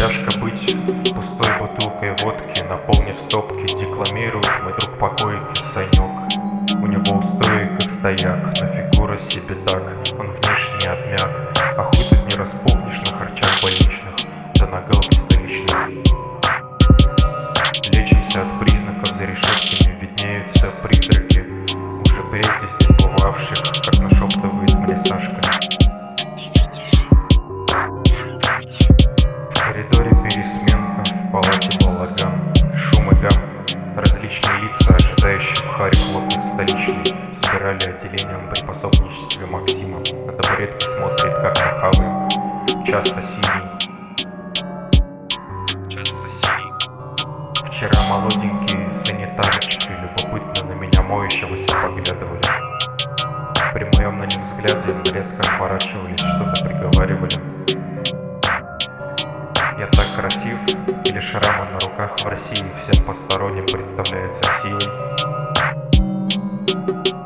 Тяжко быть пустой бутылкой водки, наполнив стопки, декламирует мой друг по койке Санек. У него устои как стояк, но фигура себе так, он внешне обмяк. А хуй тут не распухнешь на харчах больничных, да на галке столичной. Лечимся от признаков, за решетками виднеются призраки уже прежде здесь бывавших, как нашептывает мне Сашка. В коридоре пересменка, в палате балаган, шум и гам. Различные лица, ожидающие в харе хлопнет столичный, собирали отделением при пособничестве Максима. На табуретке смотрит, как мы хаваем, часто синий. Вчера молоденькие санитарочки любопытно на меня моющегося поглядывали. При моем на них взгляде резко отворачивались, что-то приговаривали. Я так красив, или шрамы на руках в России всем посторонним представляются силой?